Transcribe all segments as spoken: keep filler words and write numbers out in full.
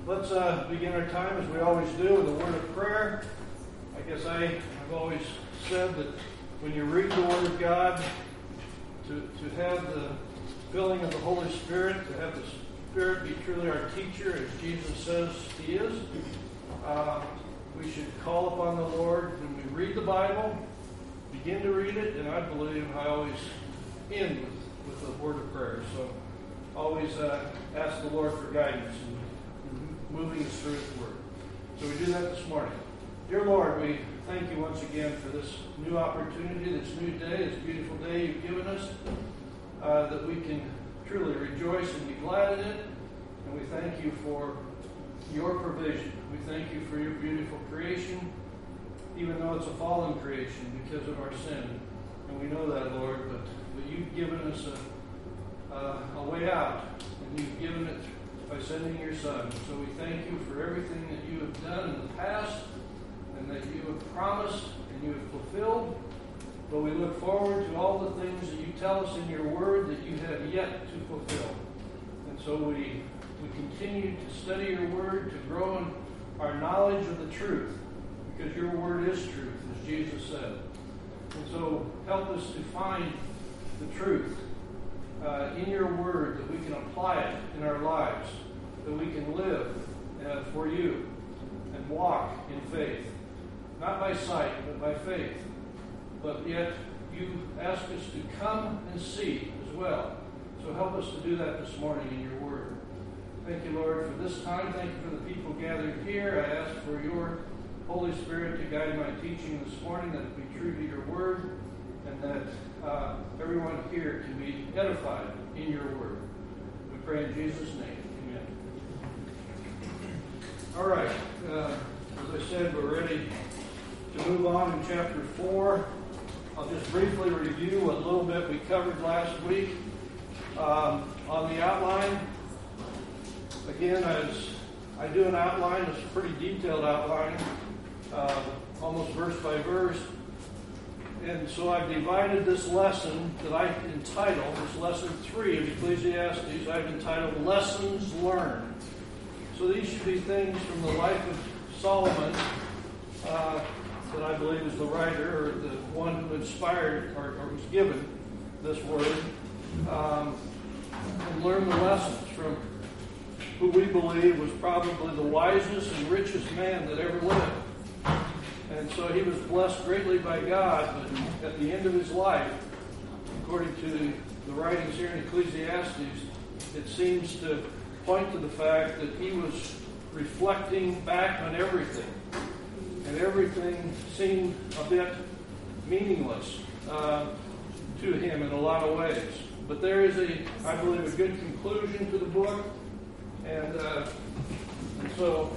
let's uh, begin our time as we always do with a word of prayer. I guess I, I've always said that when you read the Word of God, to, to have the filling of the Holy Spirit, to have the Spirit be truly our teacher, as Jesus says He is, uh, we should call upon the Lord when we read the Bible, begin to read it, and I believe I always end with, with a word of prayer. So always uh, ask the Lord for guidance in moving us through His Word. So we do that this morning. Dear Lord, we thank you once again for this new opportunity, this new day, this beautiful day you've given us, uh, that we can truly rejoice and be glad in it. And we thank you for your provision. We thank you for your beautiful creation, even though it's a fallen creation because of our sin. And we know that, Lord, but, but you've given us a, a, a way out, and you've given it by sending your Son. So we thank you for everything that you have done in the past, and that you have promised and you have fulfilled. But we look forward to all the things that you tell us in your word that you have yet to fulfill. And so we, we continue to study your word, to grow in our knowledge of the truth, because your word is truth, as Jesus said. And so help us to find the truth uh, in your word, that we can apply it in our lives, that we can live uh, for you and walk in faith. Not by sight, but by faith. But yet, you ask us to come and see as well. So help us to do that this morning in your word. Thank you, Lord, for this time. Thank you for the people gathered here. I ask for your Holy Spirit to guide my teaching this morning, that it be true to your word, and that uh, everyone here can be edified in your word. We pray in Jesus' name. Amen. All right. Uh, as I said, we're ready to move on in chapter four. I'll just briefly review what little bit we covered last week. Um, on the outline, again, as I do an outline, it's a pretty detailed outline, uh, almost verse by verse. And so I've divided this lesson that I entitled, this lesson three of Ecclesiastes, I've entitled Lessons Learned. So these should be things from the life of Solomon, uh, that I believe is the writer, or the one who inspired or, or was given this word, um, and learn the lessons from who we believe was probably the wisest and richest man that ever lived. And so he was blessed greatly by God, but at the end of his life, according to the writings here in Ecclesiastes, it seems to point to the fact that he was reflecting back on everything. And everything seemed a bit meaningless uh, to him in a lot of ways. But there is a, I believe, a good conclusion to the book. And, uh, and so,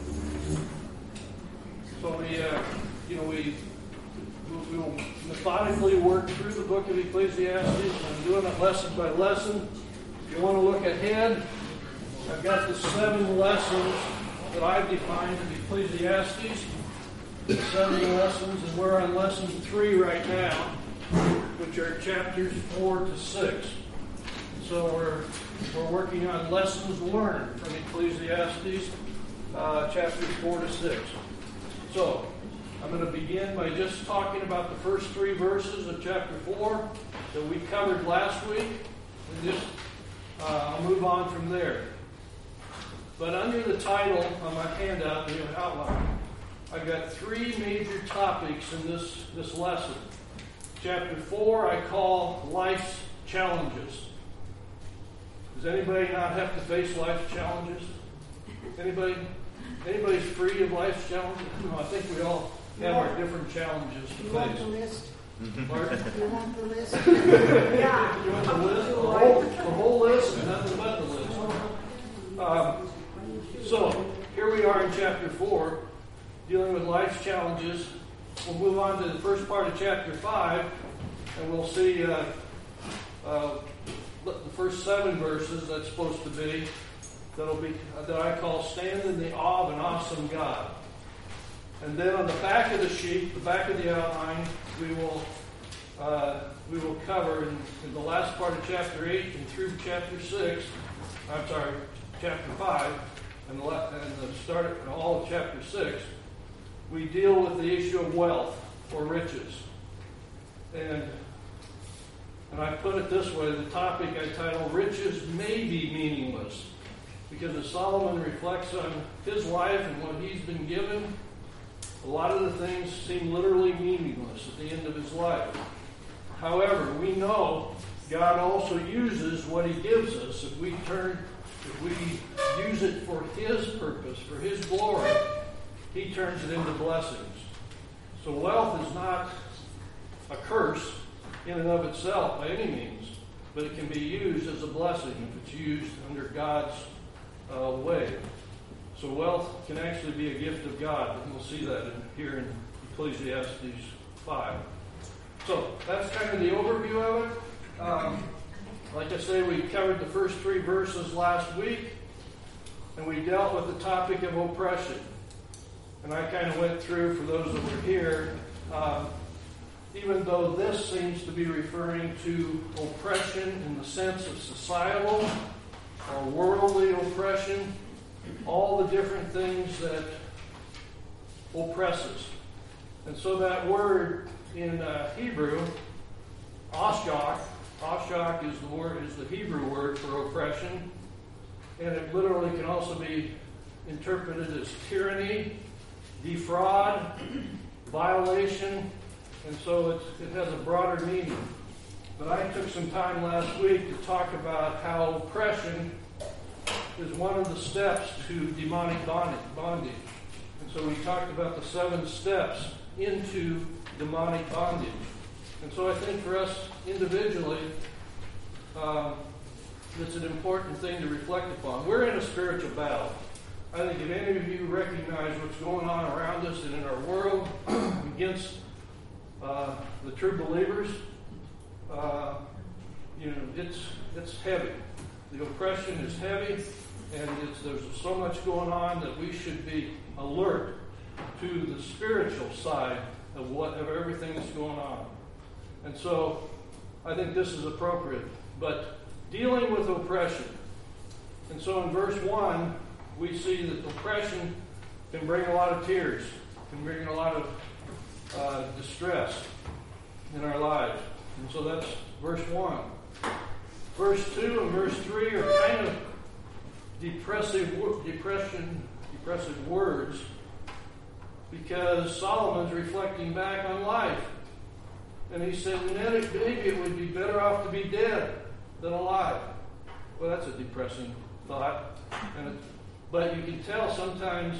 so we, uh, you know, we, we will methodically work through the book of Ecclesiastes. I'm doing it lesson by lesson. If you want to look ahead, I've got the seven lessons that I've defined in Ecclesiastes. Seven lessons, and we're on lesson three right now, which are chapters four to six. So we're we're working on lessons learned from Ecclesiastes, uh, chapters four to six. So I'm going to begin by just talking about the first three verses of chapter four that we covered last week, and just uh, I'll move on from there. But under the title on my handout, the outline, I've got three major topics in this, this lesson. Chapter four I call Life's Challenges. Does anybody not have to face life's challenges? Anybody? Anybody's free of life's challenges? No, I think we all have our different challenges to You face. want the list? Pardon? You want the list? Yeah. You want the list? The whole, the whole list and nothing but the list. Um, so, here we are in chapter four. Dealing with life's challenges. We'll move on to the first part of chapter five, and we'll see uh, uh, the first seven verses that's supposed to be, that'll be that I call Stand in the Awe of an Awesome God. And then on the back of the sheet, the back of the outline, we will uh, we will cover in, in the last part of chapter eight and through chapter six, I'm sorry, chapter five, and the, and the start of all of chapter six, we deal with the issue of wealth or riches. And and I put it this way, the topic I titled, Riches May Be Meaningless. Because as Solomon reflects on his life and what he's been given, a lot of the things seem literally meaningless at the end of his life. However, we know God also uses what he gives us. If we turn, if we use it for his purpose, for his glory, he turns it into blessings. So wealth is not a curse in and of itself by any means, but it can be used as a blessing if it's used under God's uh, way. So wealth can actually be a gift of God, and we'll see that in, here in Ecclesiastes five. So that's kind of the overview of it. Um, like I say, we covered the first three verses last week, and we dealt with the topic of oppression. And I kind of went through, for those that were here, um, even though this seems to be referring to oppression in the sense of societal or worldly oppression, all the different things that oppress us. And so that word in uh, Hebrew, oshach, oshach is the word is the Hebrew word for oppression, and it literally can also be interpreted as tyranny, defraud, violation, and so it's, it has a broader meaning. But I took some time last week to talk about how oppression is one of the steps to demonic bondage. And so we talked about the seven steps into demonic bondage. And so I think for us individually, uh, it's an important thing to reflect upon. We're in a spiritual battle. I think if any of you recognize what's going on around us and in our world against uh, the true believers, uh, you know, it's it's heavy. The oppression is heavy, and it's, there's so much going on that we should be alert to the spiritual side of what of everything that's going on. And so I think this is appropriate. But dealing with oppression. And so in verse one, we see that oppression can bring a lot of tears, can bring a lot of uh, distress in our lives. And so that's verse one. Verse two and verse three are kind of depressive, depression, depressive words, because Solomon's reflecting back on life. And he said, maybe it would be better off to be dead than alive. Well, that's a depressing thought. And it, but you can tell sometimes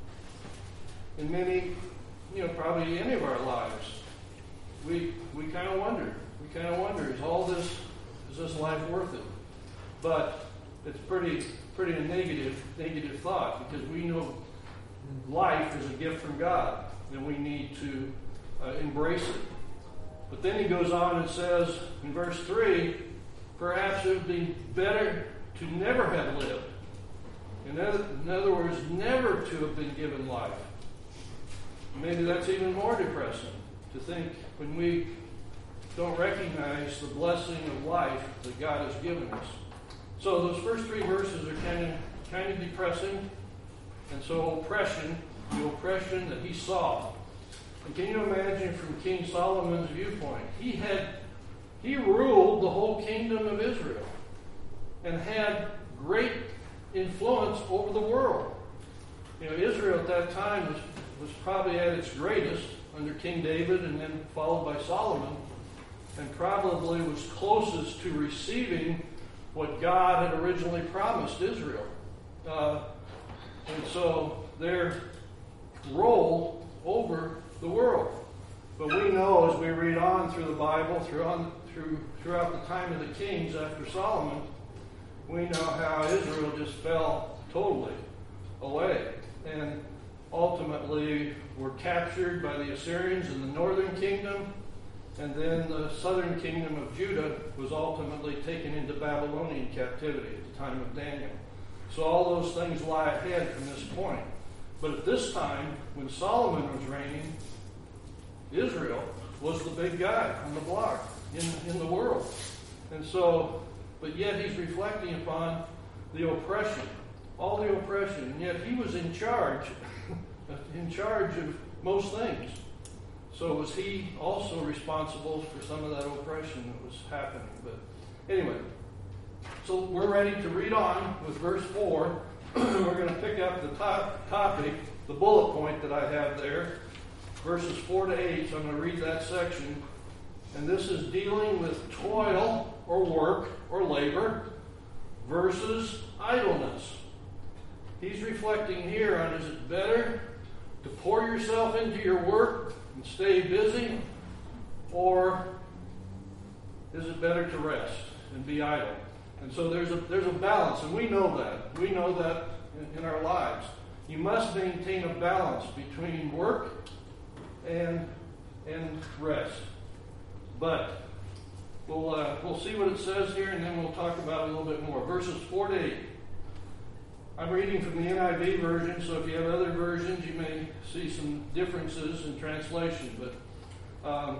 in many, you know, probably any of our lives, we we kind of wonder. We kind of wonder, is all this, is this life worth it? But it's pretty pretty a negative, negative thought, because we know life is a gift from God, and we need to uh, embrace it. But then he goes on and says in verse three, perhaps it would be better to never have lived. In other, in other words, never to have been given life. Maybe that's even more depressing, to think when we don't recognize the blessing of life that God has given us. So those first three verses are kind of kind of depressing. And so oppression, the oppression that he saw. And can you imagine from King Solomon's viewpoint? He had he ruled the whole kingdom of Israel and had great influence over the world. You know, Israel at that time was, was probably at its greatest under King David and then followed by Solomon, and probably was closest to receiving what God had originally promised Israel. Uh, and so their role over the world. But we know as we read on through the Bible, through on, through, throughout the time of the kings after Solomon, we know how Israel just fell totally away and ultimately were captured by the Assyrians in the northern kingdom, and then the southern kingdom of Judah was ultimately taken into Babylonian captivity at the time of Daniel. So all those things lie ahead from this point. But at this time, when Solomon was reigning, Israel was the big guy on the block in, in the world. And so, but yet he's reflecting upon the oppression all the oppression, and yet he was in charge, in charge of most things. So was he also responsible for some of that oppression that was happening? But anyway, so we're ready to read on with verse four. We're going to pick up the top topic, the bullet point that I have there, verses four to eight. So I'm going to read that section. And this is dealing with toil or work or labor versus idleness. He's reflecting here on, is it better to pour yourself into your work and stay busy, or is it better to rest and be idle? And so there's a there's a balance, and we know that. We know that in, in our lives. You must maintain a balance between work and and rest. But we'll uh, we'll see what it says here, and then we'll talk about it a little bit more. Verses four to eight. I'm reading from the N I V version, so if you have other versions, you may see some differences in translation. But um,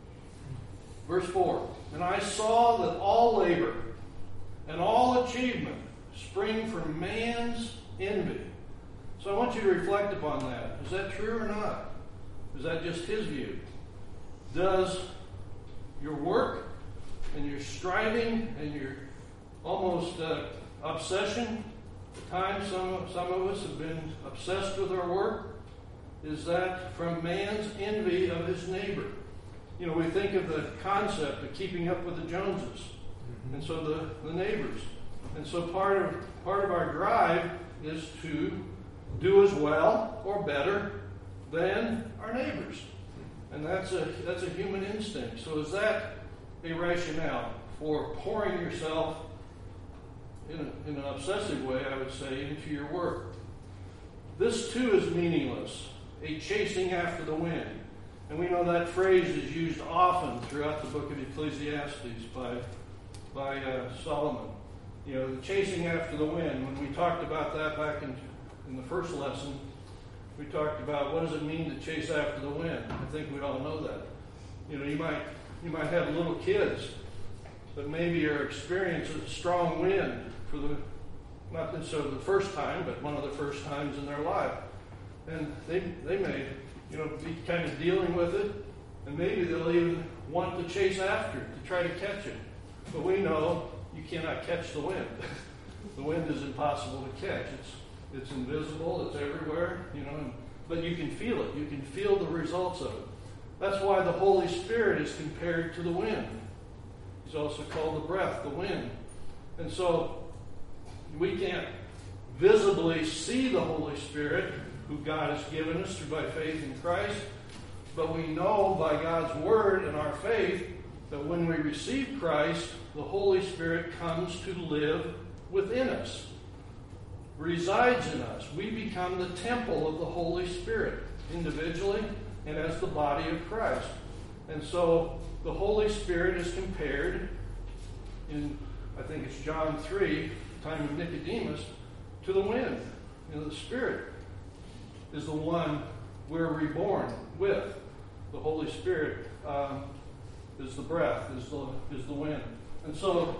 verse four. And I saw that all labor and all achievement spring from man's envy. So I want you to reflect upon that. Is that true or not? Is that just his view? Does your work and your striving and your almost uh, obsession, at times some, some of us have been obsessed with our work, is that from man's envy of his neighbor? You know, we think of the concept of keeping up with the Joneses. And so the, the neighbors. And so part of part of our drive is to do as well or better than our neighbors. And that's a that's a human instinct. So is that a rationale for pouring yourself in, a, in an obsessive way, I would say, into your work? This too is meaningless, a chasing after the wind. And we know that phrase is used often throughout the book of Ecclesiastes by by uh, Solomon. You know, the chasing after the wind. When we talked about that back in, in the first lesson, we talked about what does it mean to chase after the wind. I think we all know that. You know, you might you might have little kids that maybe are experiencing a strong wind for the, not necessarily the first time, but one of the first times in their life. And they they may, you know, be kind of dealing with it, and maybe they'll even want to chase after it, to try to catch it. But we know you cannot catch the wind. The wind is impossible to catch. It's it's invisible. It's everywhere. You know, but you can feel it. You can feel the results of it. That's why the Holy Spirit is compared to the wind. He's also called the breath, the wind. And so we can't visibly see the Holy Spirit, who God has given us through by faith in Christ, but we know by God's word and our faith that when we receive Christ, the Holy Spirit comes to live within us, resides in us. We become the temple of the Holy Spirit, individually and as the body of Christ. And so the Holy Spirit is compared in, I think it's John three, time of Nicodemus, to the wind. You know, the Spirit is the one we're reborn with. The Holy Spirit um, is the breath, is the is the wind. And so,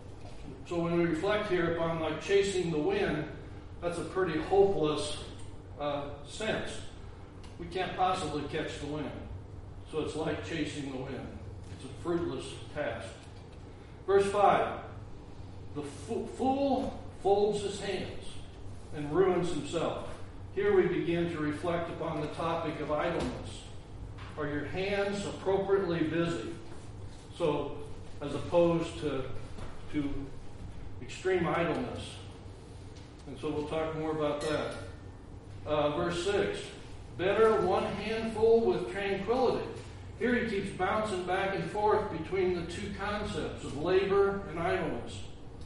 so when we reflect here upon like chasing the wind, that's a pretty hopeless uh, sense. We can't possibly catch the wind. So it's like chasing the wind. It's a fruitless task. Verse five, the fool folds his hands and ruins himself. Here we begin to reflect upon the topic of idleness. Are your hands appropriately busy? So, as opposed to, to extreme idleness. And so we'll talk more about that. Uh, verse six, better one handful with tranquility. Here he keeps bouncing back and forth between the two concepts of labor and idleness.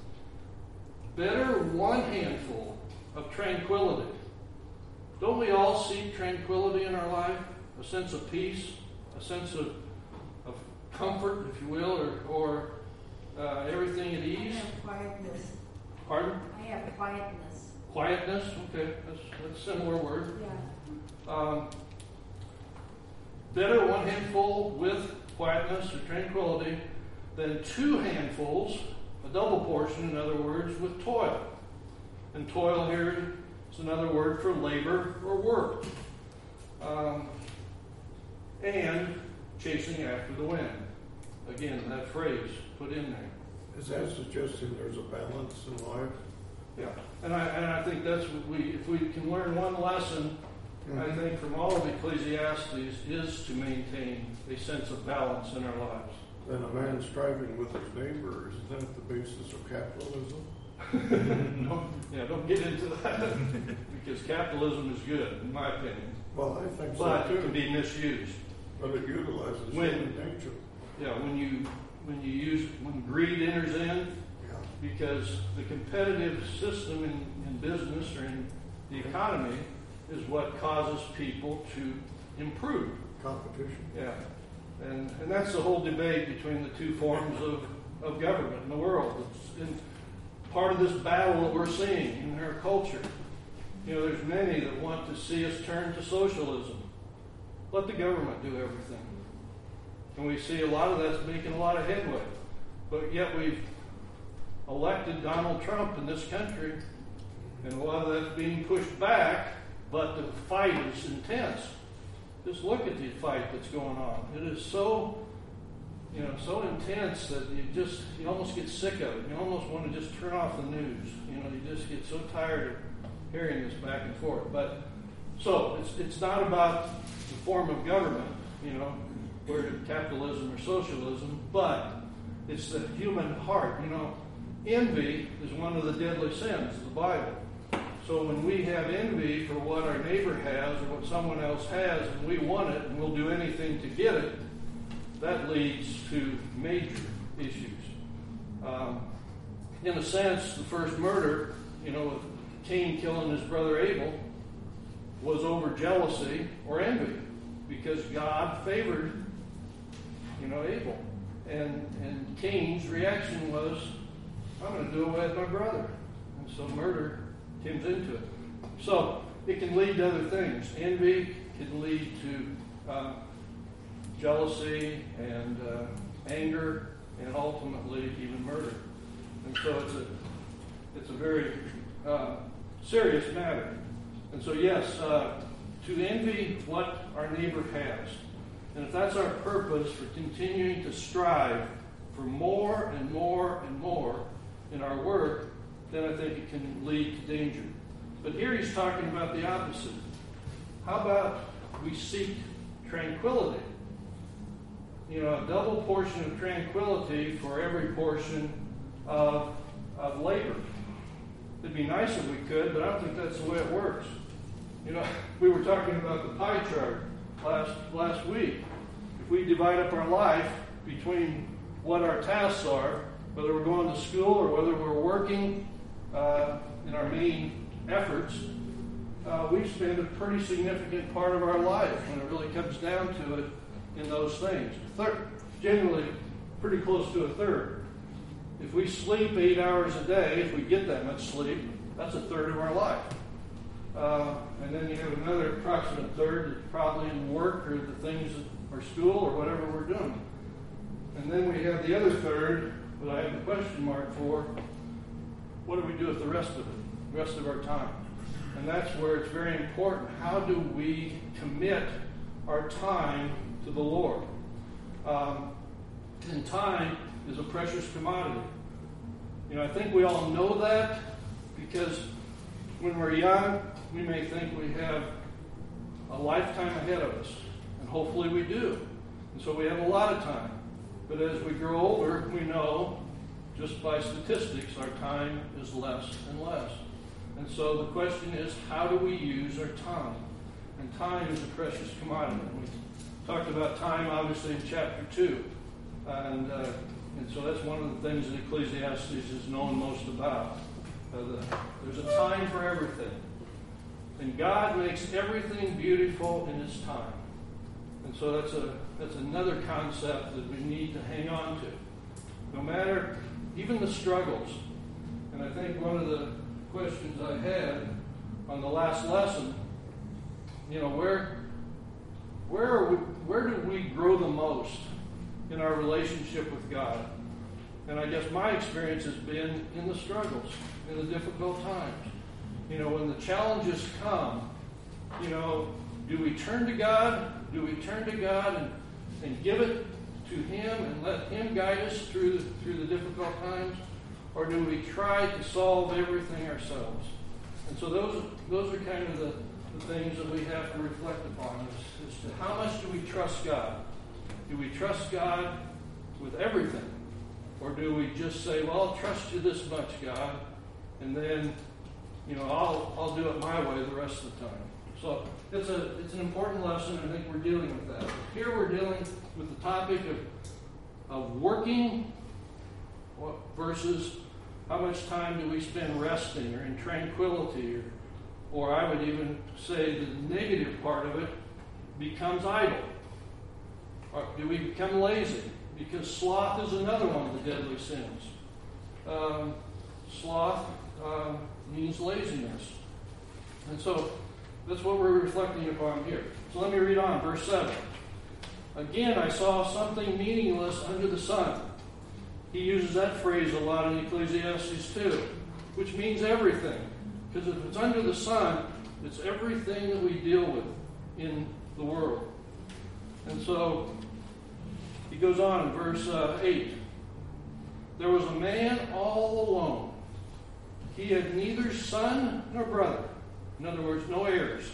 Better one handful of tranquility. Don't we all seek tranquility in our life? A sense of peace, a sense of, of comfort, if you will, or, or uh, everything at ease? I have quietness. Pardon? I have quietness. Quietness? Okay, that's, that's a similar word. Yeah. Um, better one handful with quietness or tranquility than two handfuls, a double portion, in other words, with toil. And toil here is another word for labor or work. Um, and chasing after the wind. Again, that phrase put in there. Is that suggesting there's a balance in life? Yeah, and I and I think that's what we, if we can learn one lesson, mm-hmm. I think from all of Ecclesiastes is to maintain a sense of balance in our lives. And a man striving with his neighbor, is that the basis of capitalism? no, yeah, don't get into that because capitalism is good, in my opinion. Well, I think but so too. But it can be misused. But it utilizes when, human nature. Yeah, when you when you use when greed enters in, yeah. because the competitive system in, in business or in the economy is what causes people to improve. Competition. Yeah. And and that's the whole debate between the two forms of, of government in the world. It's in part of this battle that we're seeing in our culture. You know, there's many that want to see us turn to socialism. Let the government do everything. And we see a lot of that's making a lot of headway. But yet we've elected Donald Trump in this country, and a lot of that's being pushed back, but the fight is intense. Just look at the fight that's going on. It is so, you know, so intense that you just, you almost get sick of it. You almost want to just turn off the news. You know, you just get so tired of hearing this back and forth. But, so, it's it's not about the form of government, you know, where capitalism or socialism, but it's the human heart. You know, envy is one of the deadly sins of the Bible. So when we have envy for what our neighbor has or what someone else has, and we want it, and we'll do anything to get it, that leads to major issues. Um, in a sense, the first murder, you know, Cain killing his brother Abel, was over jealousy or envy, because God favored, you know, Abel. And, and Cain's reaction was, I'm going to do away with my brother. And so murder comes into it. So it can lead to other things. Envy can lead to uh, jealousy and uh, anger, and ultimately even murder. And so it's a it's a very uh, serious matter. And so yes, uh, to envy what our neighbor has, and if that's our purpose for continuing to strive for more and more and more in our work, then I think it can lead to danger. But here he's talking about the opposite. How about we seek tranquility? You know, a double portion of tranquility for every portion of, of labor. It'd be nice if we could, but I don't think that's the way it works. You know, we were talking about the pie chart last last week. If we divide up our life between what our tasks are, whether we're going to school or whether we're working uh, in our main efforts, uh, we spend a pretty significant part of our life when it really comes down to it in those things. Third, generally, pretty close to a third. If we sleep eight hours a day, if we get that much sleep, that's a third of our life. Uh, and then you have another approximate third that's probably in work or the things or school or whatever we're doing. And then we have the other third that I have a question mark for. What do we do with the rest of it, the rest of our time? And that's where it's very important. How do we commit our time to the Lord? Um, and time is a precious commodity. You know, I think we all know that because when we're young, we may think we have a lifetime ahead of us, and hopefully we do. And so we have a lot of time. But as we grow older, we know, just by statistics, our time is less and less. And so the question is, how do we use our time? And time is a precious commodity. And we talked about time, obviously, in chapter two. And, uh, and so that's one of the things that Ecclesiastes is known most about. Uh, the, there's a time for everything. And God makes everything beautiful in His time. And so that's a that's another concept that we need to hang on to. No matter, even the struggles. And I think one of the questions I had on the last lesson, you know, where where are we, where do we grow the most in our relationship with God? And I guess my experience has been in the struggles, in the difficult times. You know, when the challenges come, you know, do we turn to God? Do we turn to God and, and give it to Him and let Him guide us through, through the difficult times? Or do we try to solve everything ourselves? And so those, those are kind of the, the things that we have to reflect upon is, is to how much do we trust God? Do we trust God with everything? Or do we just say, well, I'll trust you this much, God, and then, you know, I'll I'll do it my way the rest of the time. So it's a it's an important lesson. I think we're dealing with that. Here we're dealing with the topic of of working versus how much time do we spend resting or in tranquility, or, or I would even say the negative part of it becomes idle. Or do we become lazy? Because sloth is another one of the deadly sins. Um, sloth um, means laziness. And so that's what we're reflecting upon here. So let me read on, verse seven. Again, I saw something meaningless under the sun. He uses that phrase a lot in Ecclesiastes too, which means everything. Because if it's under the sun, it's everything that we deal with in the world. And so he goes on in verse uh, eight. There was a man all alone. He had neither son nor brother. In other words, no heirs.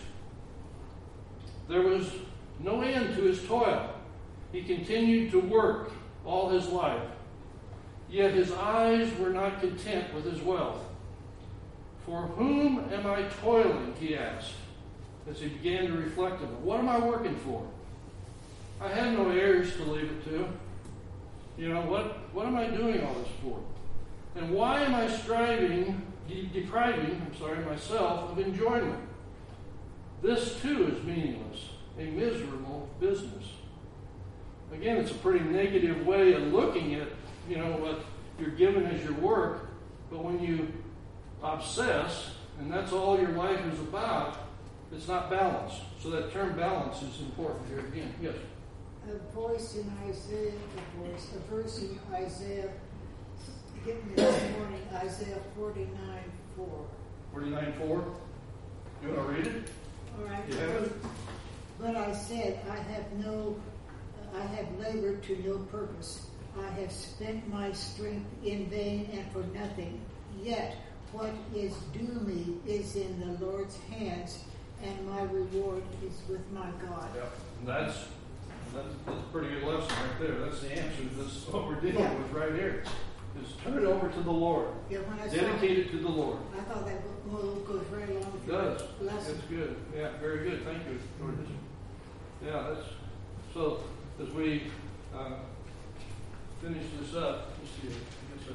There was no end to his toil. He continued to work all his life. Yet his eyes were not content with his wealth. For whom am I toiling, he asked, as he began to reflect on it. What am I working for? I had no heirs to leave it to. You know, what, what am I doing all this for? And why am I striving, de- depriving, I'm sorry, myself of enjoyment? This too is meaningless, a miserable business. Again, it's a pretty negative way of looking at, you know, what you're given as your work, but when you obsess, and that's all your life is about, it's not balance. So that term balance is important here again. Yes? A voice in Isaiah, a voice, a verse in Isaiah, hit me this morning, Isaiah forty-nine four. forty-nine four? You want to read it? All right. You have it? But I said, I have no, I have labored to no purpose. I have spent my strength in vain and for nothing. Yet what is due me is in the Lord's hands, and my reward is with my God. Yep. And that's, that's that's a pretty good lesson right there. That's the answer to this, what we're dealing Yeah. with right here. Is turn it over to the Lord. Yeah, when I saw Dedicate it to the Lord. I thought that book goes very long. It does. Lesson. That's good. Yeah, very good. Thank you, George. Yeah, that's so. As we uh, finish this up, let's see. I guess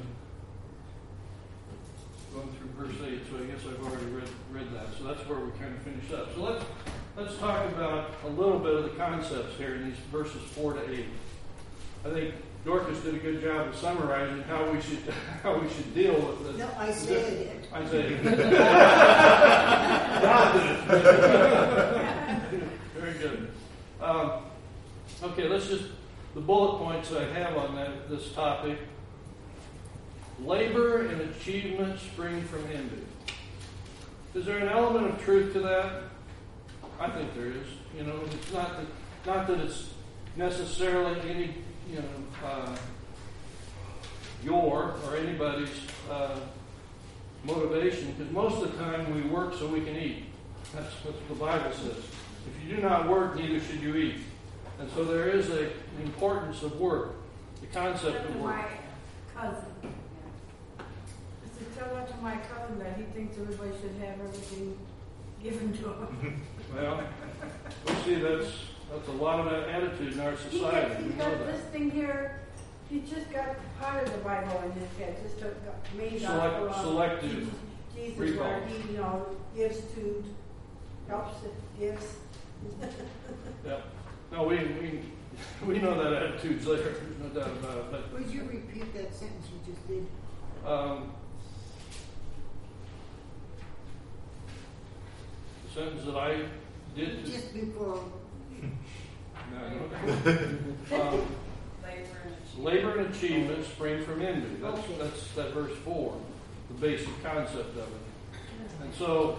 I'm going through verse eight, so I guess I've already read read that. So that's where we kind of finish up. So let's let's talk about a little bit of the concepts here in these verses four to eight. I think Dorcas did a good job of summarizing how we should how we should deal with this. No, Isaiah did. Isaiah did. God did it. Very good. Um, okay, let's just the bullet points I have on that this topic. Labor and achievement spring from envy. Is there an element of truth to that? I think there is. You know, it's not that not that it's necessarily any you know uh, your or anybody's uh, motivation, because most of the time we work so we can eat. That's what the Bible says. If you do not work, neither should you eat. And so there is a, an importance of work, the concept of work. My cousin. To tell that to my cousin that he thinks everybody should have everything given to him. Well, we see that's that's a lot of that attitude in our He society. got, he We know got that. this thing here. He just got part of the Bible in his head. Just took the main gospel Select, out. selective. Jesus, recall. where he, you know, gives to, helps, gives. Yeah. No, we we we know that attitude's there. There's no doubt about it. But Would you repeat that sentence you just did? um, the sentence that I did. To, Just before. no, um, labor and achievement spring from envy. That's that's that verse four, the basic concept of it. And so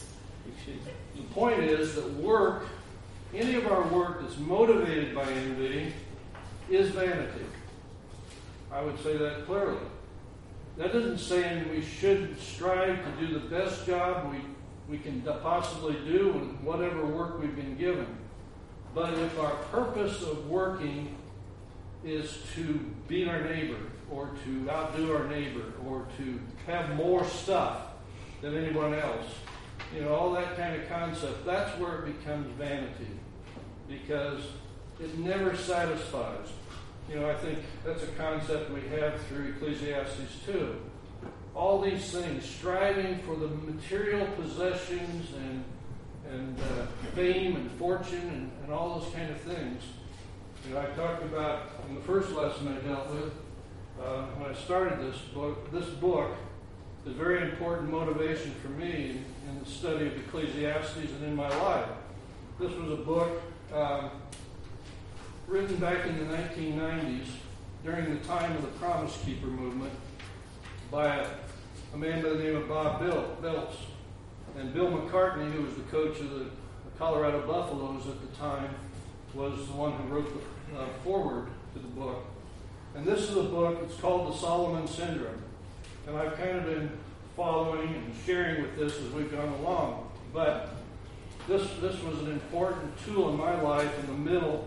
the point is that work, any of our work that's motivated by envy, is vanity. I would say that clearly. That doesn't say we should strive to do the best job we, we can possibly do in whatever work we've been given. But if our purpose of working is to beat our neighbor, or to outdo our neighbor, or to have more stuff than anyone else, you know, all that kind of concept, that's where it becomes vanity. Because it never satisfies. You know, I think that's a concept we have through Ecclesiastes two. All these things, striving for the material possessions and and uh, fame and fortune and, and all those kind of things. You know, I talked about in the first lesson I dealt with uh, when I started this book. This book is a very important motivation for me in, in the study of Ecclesiastes and in my life. This was a book um, written back in the nineteen nineties during the time of the Promise Keeper movement by a, a man by the name of Bob Belts. And Bill McCartney, who was the coach of the, the Colorado Buffaloes at the time, was the one who wrote the uh, foreword to the book. And this is a book, it's called The Solomon Syndrome. And I've kind of been following and sharing with this as we've gone along. But this, this was an important tool in my life in the middle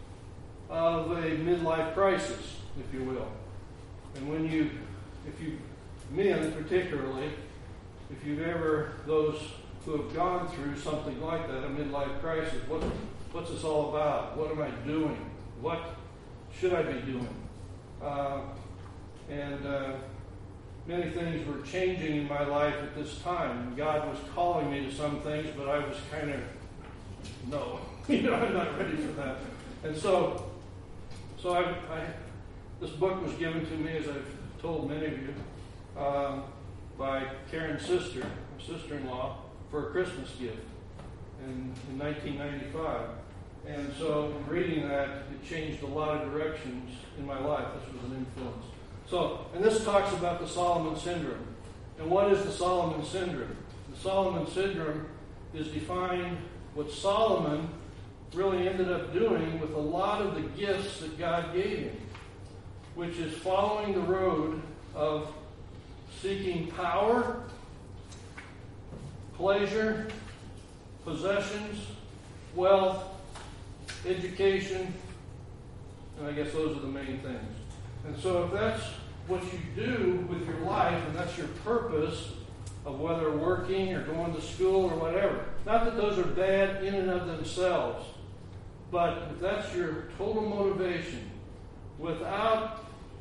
of a midlife crisis, if you will. And when you, if you, men particularly, if you've ever, those who have gone through something like that, a midlife crisis, what, what's this all about? What am I doing? What should I be doing? Uh, and uh, many things were changing in my life at this time. God was calling me to some things, but I was kind of, no, you know, I'm not ready for that. And so, so I, I, this book was given to me, as I've told many of you, um, by Karen's sister, her sister-in-law, for a Christmas gift in, in nineteen ninety-five. And so, in reading that, it changed a lot of directions in my life. This was an influence. So, and this talks about the Solomon Syndrome. And what is the Solomon Syndrome? The Solomon Syndrome is defined what Solomon really ended up doing with a lot of the gifts that God gave him, which is following the road of seeking power, pleasure, possessions, wealth, education, and I guess those are the main things. And so if that's what you do with your life, and that's your purpose of whether working or going to school or whatever, not that those are bad in and of themselves, but if that's your total motivation, without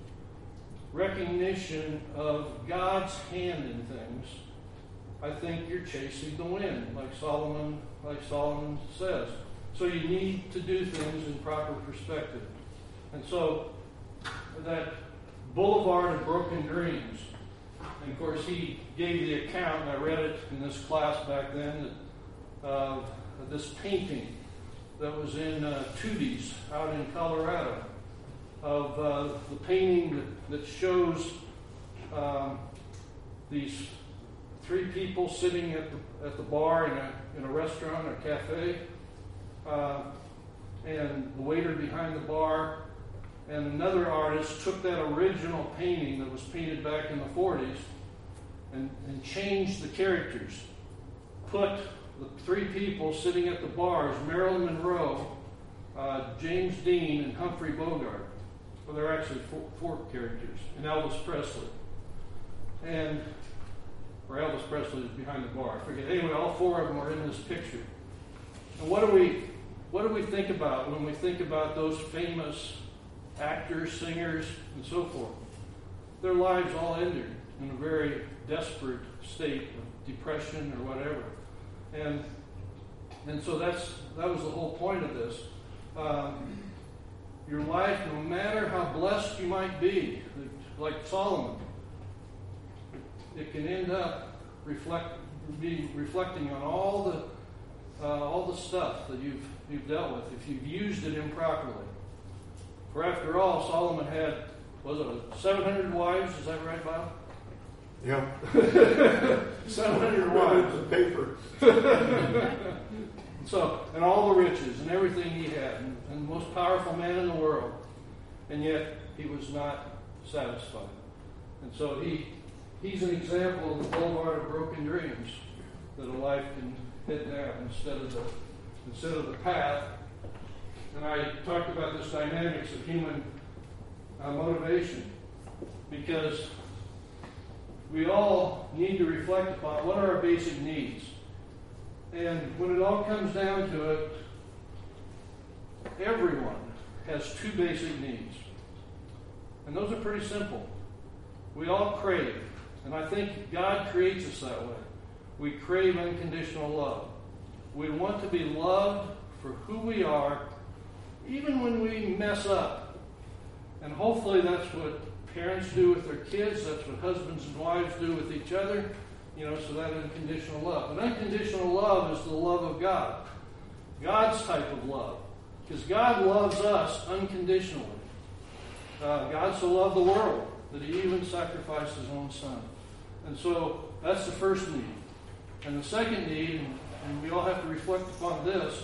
recognition of God's hand in things, I think you're chasing the wind, like Solomon, like Solomon says. So you need to do things in proper perspective. And so that Boulevard of Broken Dreams, and of course he gave the account, and I read it in this class back then, that, uh, this painting that was in uh, Tooties out in Colorado, of uh, the painting that, that shows um, these three people sitting at the, at the bar in a, in a restaurant or cafe, uh, and the waiter behind the bar, and another artist took that original painting that was painted back in the forties and, and changed the characters. Put the three people sitting at the bars, Marilyn Monroe, uh, James Dean, and Humphrey Bogart. Well, they're actually four, four characters, and Elvis Presley. And, or Elvis Presley is behind the bar, I forget. Anyway, all four of them are in this picture. And what do we, what do we think about when we think about those famous actors, singers, and so forth? Their lives all ended in a very desperate state of depression or whatever. And and so that's that was the whole point of this. Um, your life, no matter how blessed you might be, like Solomon, it can end up reflect be reflecting on all the uh, all the stuff that you've you've dealt with if you've used it improperly. For after all, Solomon had, was it seven hundred wives? Is that right, Bob? Yeah. seven hundred Well, wives. it's a paper. So, and all the riches and everything he had, and, and the most powerful man in the world, and yet he was not satisfied. And so he he's an example of the boulevard of broken dreams that a life can head down instead of the instead of the path. And I talked about this dynamics of human uh, motivation, because we all need to reflect upon what are our basic needs. And when it all comes down to it, everyone has two basic needs. And those are pretty simple. We all crave, and I think God creates us that way. We crave unconditional love. We want to be loved for who we are, even when we mess up. And hopefully that's what parents do with their kids. That's what husbands and wives do with each other. You know, so that unconditional love. And unconditional love is the love of God. God's type of love. Because God loves us unconditionally. Uh, God so loved the world that he even sacrificed his own son. And so that's the first need. And the second need, and, and we all have to reflect upon this,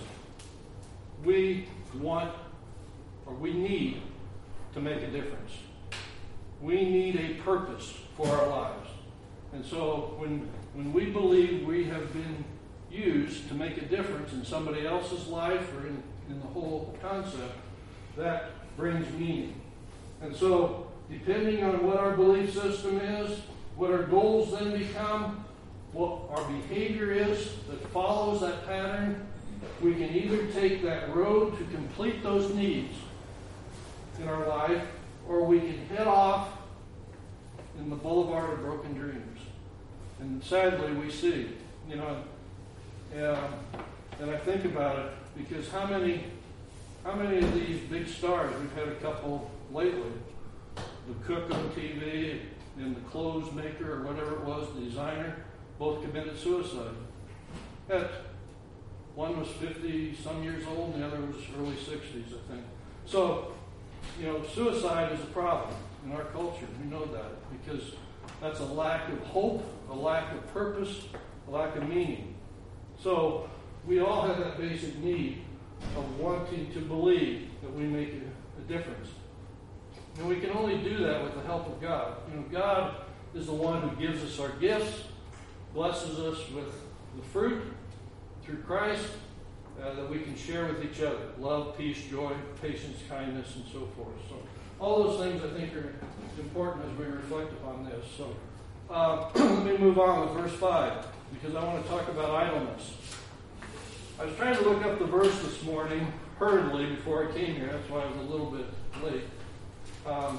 we want, or we need to make a difference. We need a purpose for our lives. And so when when we believe we have been used to make a difference in somebody else's life or in, in the whole concept, that brings meaning. And so depending on what our belief system is, what our goals then become, what our behavior is that follows that pattern, we can either take that road to complete those needs in our life, or we can head off in the boulevard of broken dreams. And sadly, we see, you know, um, and I think about it, because how many, how many of these big stars, we've had a couple lately, the cook on T V and the clothes maker or whatever it was, the designer, both committed suicide. That one was fifty some years old, and the other was early sixties, I think. So, you know, suicide is a problem in our culture. We know that, because that's a lack of hope, a lack of purpose, a lack of meaning. So we all have that basic need of wanting to believe that we make a, a difference. And we can only do that with the help of God. You know, God is the one who gives us our gifts, blesses us with the fruit through Christ uh, that we can share with each other. Love, peace, joy, patience, kindness, and so forth. So all those things I think are important as we reflect upon this. So uh, let me move on with verse five, because I want to talk about idleness. I was trying to look up the verse this morning hurriedly before I came here. That's why I was a little bit late. Um,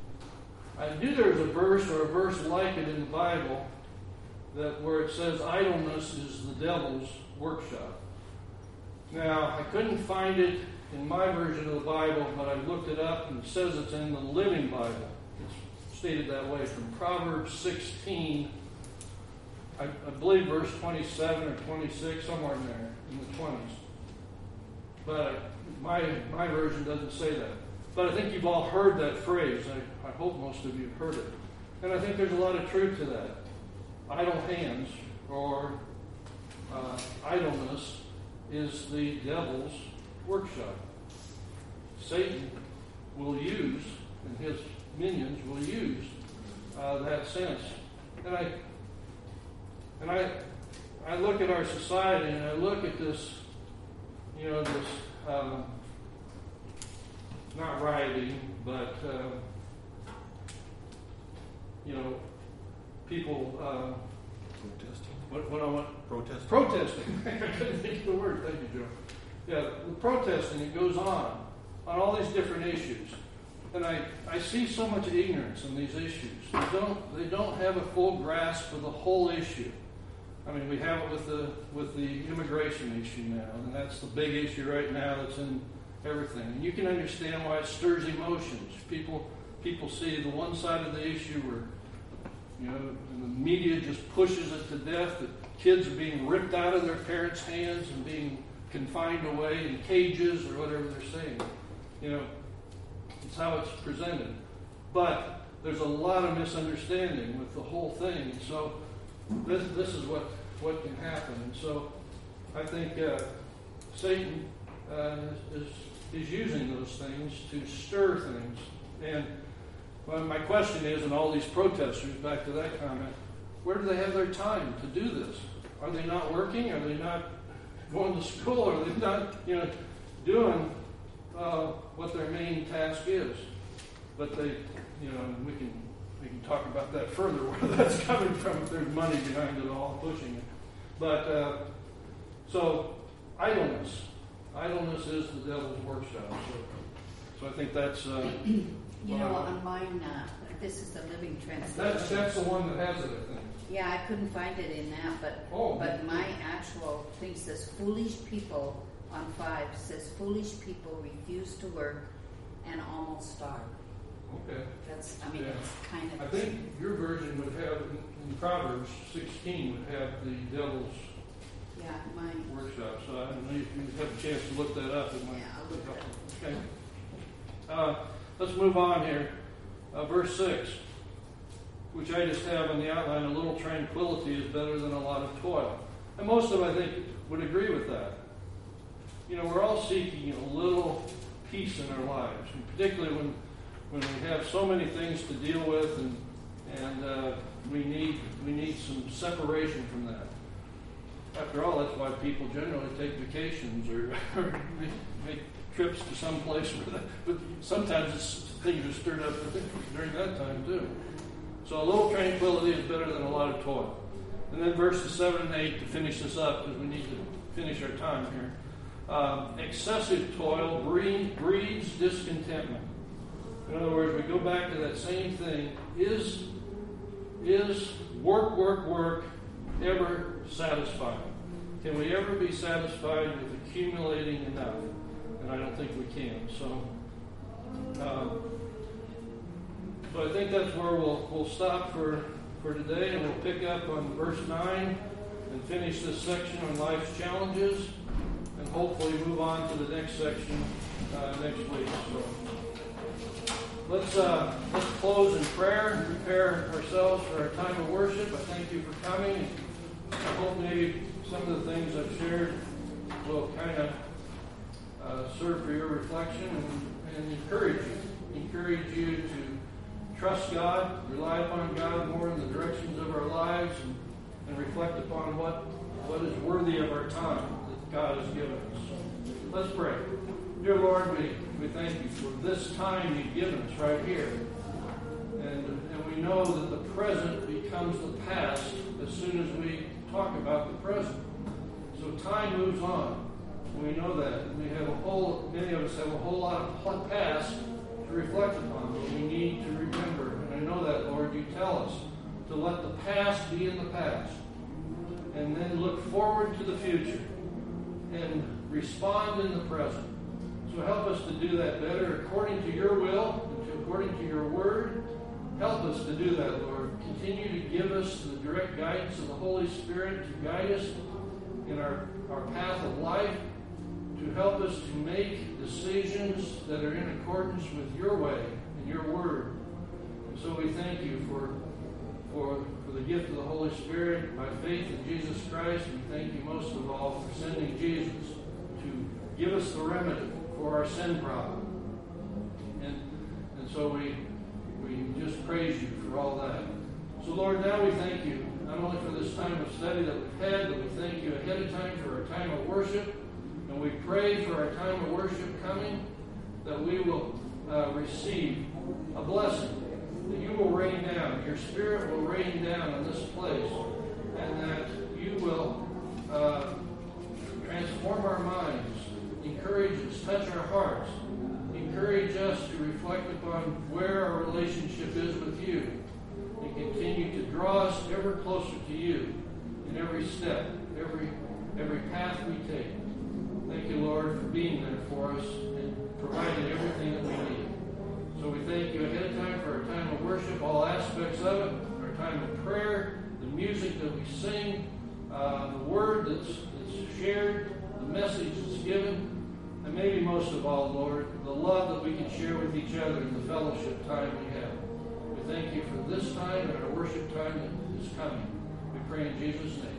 I knew there was a verse or a verse like it in the Bible that where it says idleness is the devil's workshop. Now, I couldn't find it in my version of the Bible, but I looked it up, and it says it's in the Living Bible. It's stated that way from Proverbs sixteen, I, I believe verse twenty-seven or twenty-six, somewhere in there, in the twenties. But my my version doesn't say that. But I think you've all heard that phrase. I, I hope most of you have heard it. And I think there's a lot of truth to that. Idle hands, or uh, idleness, is the devil's workshop. Satan will use, and his minions will use uh, that sense. And I and I I look at our society, and I look at this, you know, this um, not rioting, but uh, you know, people. Uh, Protesting. what, what I want. Protesting. Protesting. I couldn't think of the word. Thank you, Joe. Yeah, the protesting, it goes on, on all these different issues. And I, I see so much ignorance in these issues. They don't, they don't have a full grasp of the whole issue. I mean, we have it with the, with the immigration issue now, and that's the big issue right now that's in everything. And you can understand why it stirs emotions. People, people see the one side of the issue where, you know, and the media just pushes it to death, that kids are being ripped out of their parents' hands and being confined away in cages or whatever they're saying. You know, it's how it's presented. But there's a lot of misunderstanding with the whole thing. And so this this is what, what can happen. And so I think uh, Satan uh, is, is using those things to stir things. And well, my question is, and all these protesters, back to that comment, where do they have their time to do this? Are they not working? Are they not going to school? Are they not, you know, doing uh, what their main task is? But they, you know, we can we can talk about that further, where that's coming from, if there's money behind it all, pushing it. But, uh, so, idleness. Idleness is the devil's workshop. So, so I think that's... Uh, you know, on mine, uh, this is the Living Translation. That's, that's the one that has it, I think. Yeah, I couldn't find it in that, but oh. but my actual thing says foolish people on five says foolish people refuse to work and almost starve. Okay. That's I mean yeah. it's kind of. I think your version would have in Proverbs sixteen would have the devil's yeah mine workshop. So I don't know if you have a chance to look that up. It might yeah, I'll look that up. Okay. Uh, let's move on here. Uh, verse six. Which I just have on the outline, a little tranquility is better than a lot of toil. And most of them, I think, would agree with that. You know, we're all seeking a little peace in our lives, and particularly when, when we have so many things to deal with, and and uh, we need we need some separation from that. After all, that's why people generally take vacations or, or make, make trips to some place where that, but sometimes it's, things are stirred up during that time too. So a little tranquility is better than a lot of toil. And then verses seven and eight to finish this up, because we need to finish our time here. Um, excessive toil breed, breeds discontentment. In other words, we go back to that same thing. Is, is work, work, work ever satisfying? Can we ever be satisfied with accumulating enough? And I don't think we can. So... Um, So I think that's where we'll we'll stop for, for today, and we'll pick up on verse nine and finish this section on life's challenges, and hopefully move on to the next section uh, next week. So let's uh, let's close in prayer and prepare ourselves for our time of worship. I thank you for coming. I hope maybe some of the things I've shared will kind of uh, serve for your reflection and, and encourage you. Encourage you to trust God, rely upon God more in the directions of our lives, and, and reflect upon what, what is worthy of our time that God has given us. Let's pray. Dear Lord, we, we thank you for this time you've given us right here. And, and we know that the present becomes the past as soon as we talk about the present. So time moves on. We know that. We have a whole, many of us have a whole lot of past to reflect upon, but we need to remember, and I know that, Lord, you tell us to let the past be in the past, and then look forward to the future, and respond in the present. So help us to do that better according to your will, and to, according to your word. Help us to do that, Lord. Continue to give us the direct guidance of the Holy Spirit to guide us in our, our path of life, to help us to make decisions that are in accordance with your way and your word. And so we thank you for, for, for the gift of the Holy Spirit by faith in Jesus Christ. We thank you most of all for sending Jesus to give us the remedy for our sin problem. And, and so we, we just praise you for all that. So Lord, now we thank you not only for this time of study that we've had, but we thank you ahead of time for our time of worship. And we pray for our time of worship coming, that we will uh, receive a blessing, that you will rain down, your Spirit will rain down in this place, and that you will uh, transform our minds, encourage us, touch our hearts, encourage us to reflect upon where our relationship is with you, and continue to draw us ever closer to you in every step, every every path we take. Thank you, Lord, for being there for us and providing everything that we need. So we thank you ahead of time for our time of worship, all aspects of it, our time of prayer, the music that we sing, uh, the word that's, that's shared, the message that's given, and maybe most of all, Lord, the love that we can share with each other in the fellowship time we have. We thank you for this time and our worship time that is coming. We pray in Jesus' name.